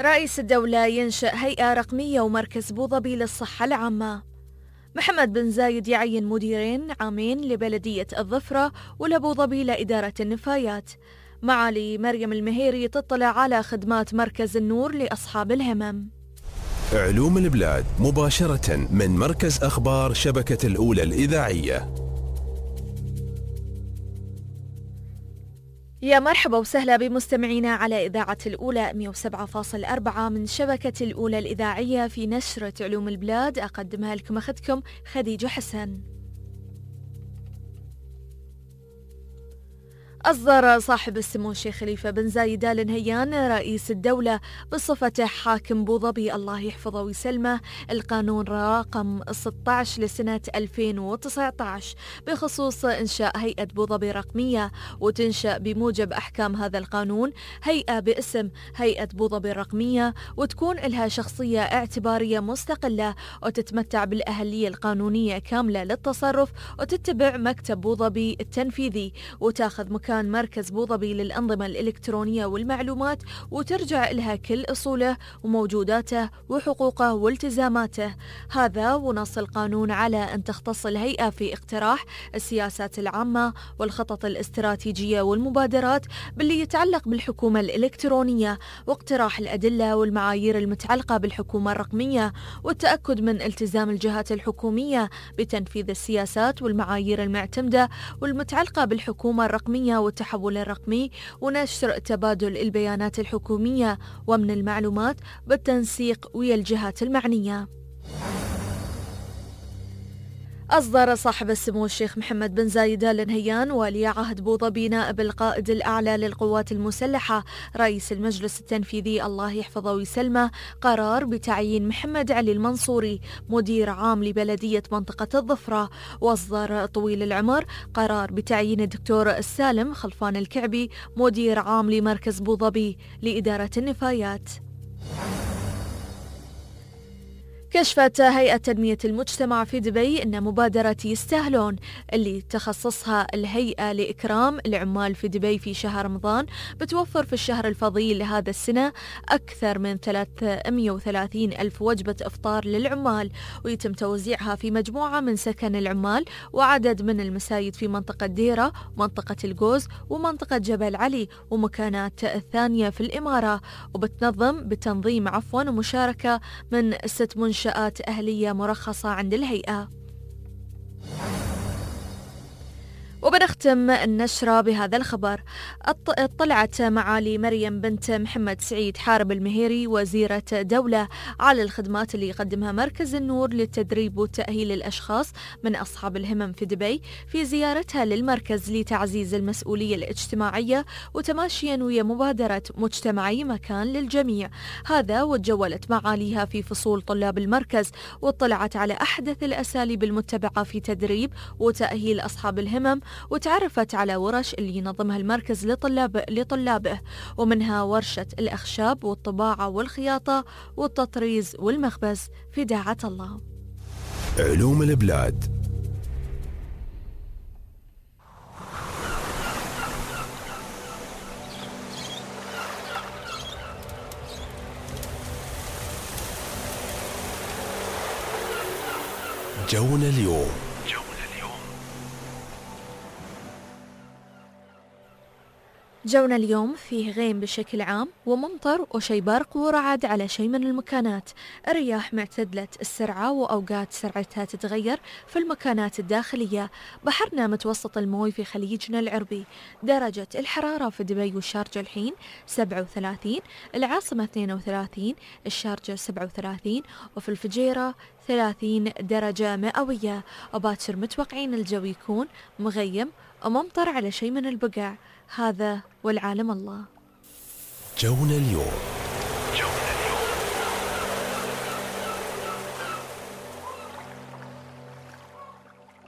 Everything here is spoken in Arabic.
رئيس الدولة ينشئ هيئة رقمية ومركز أبوظبي للصحة العامة. محمد بن زايد يعين مديرين عامين لبلدية الظفرة والأبوظبي لإدارة النفايات. معالي مريم المهيري تطلع على خدمات مركز النور لأصحاب الهمم. علوم البلاد مباشرة من مركز أخبار شبكة الأولى الإذاعية. يا مرحبا وسهلا بمستمعينا على إذاعة الأولى 107.4 من شبكة الأولى الإذاعية في نشرة علوم البلاد. أقدمها لكم أختكم خديجة حسن. أصدر صاحب السمو الشيخ خليفة بن زايد آل نهيان رئيس الدولة بصفته حاكم أبوظبي الله يحفظه ويسلمه القانون رقم 16 لسنة 2019 بخصوص إنشاء هيئة أبوظبي رقمية، وتنشأ بموجب أحكام هذا القانون هيئة باسم هيئة أبوظبي الرقمية، وتكون لها شخصية اعتبارية مستقلة وتتمتع بالأهلية القانونية كاملة للتصرف، وتتبع مكتب أبوظبي التنفيذي، وتاخذ مكان مركز أبوظبي للأنظمة الإلكترونية والمعلومات، وترجع لها كل أصوله وموجوداته وحقوقه والتزاماته. هذا ونص القانون على أن تختص الهيئة في اقتراح السياسات العامة والخطط الاستراتيجية والمبادرات باللي يتعلق بالحكومة الإلكترونية، واقتراح الأدلة والمعايير المتعلقة بالحكومة الرقمية، والتأكد من التزام الجهات الحكومية بتنفيذ السياسات والمعايير المعتمدة والمتعلقة بالحكومة الرقمية والتحول الرقمي، ونشر تبادل البيانات الحكومية ومن المعلومات بالتنسيق ويا الجهات المعنية. أصدر صاحب السمو الشيخ محمد بن زايد آل نهيان ولي عهد أبوظبي نائب القائد الأعلى للقوات المسلحة رئيس المجلس التنفيذي الله يحفظه ويسلمه قرار بتعيين محمد علي المنصوري مدير عام لبلدية منطقة الظفرة. وأصدر طويل العمر قرار بتعيين الدكتور السالم خلفان الكعبي مدير عام لمركز أبوظبي لإدارة النفايات. كشفت هيئة تنمية المجتمع في دبي أن مبادرة يستاهلون اللي تخصصها الهيئة لإكرام العمال في دبي في شهر رمضان بتوفر في الشهر الفضيل لهذا السنة أكثر من 330 ألف وجبة إفطار للعمال، ويتم توزيعها في مجموعة من سكن العمال وعدد من المساجد في منطقة ديرة، منطقة الجوز، ومنطقة جبل علي، ومكانات ثانية في الإمارة، بتنظيم ومشاركة من 6 منشآت أهلية مرخصة عند الهيئة. وبنختم النشرة بهذا الخبر. اطلعت معالي مريم بنت محمد سعيد حارب المهيري وزيرة دولة على الخدمات اللي يقدمها مركز النور للتدريب وتأهيل الأشخاص من أصحاب الهمم في دبي في زيارتها للمركز لتعزيز المسؤولية الاجتماعية وتماشيا ويا مبادرة مجتمعي مكان للجميع. هذا وتجولت معاليها في فصول طلاب المركز، واطلعت على أحدث الأساليب المتبعة في تدريب وتأهيل أصحاب الهمم، وتعرفت على ورش اللي ينظمها المركز لطلابه، ومنها ورشة الأخشاب والطباعة والخياطة والتطريز والمخبز في داعة الله. علوم البلاد. جونا اليوم. جونا اليوم فيه غيم بشكل عام وممطر وشي برق ورعد على شيء من المكانات. الرياح معتدلة السرعة وأوقات سرعتها تتغير في المكانات الداخلية. بحرنا متوسط الموي في خليجنا العربي. درجة الحرارة في دبي والشارجة الحين 37، العاصمة 32، الشارجة 37، وفي الفجيرة 30 درجة مئوية. وباكر متوقعين الجو يكون مغيم وممطر على شيء من البقع. هذا والعالم الله. جونا اليوم.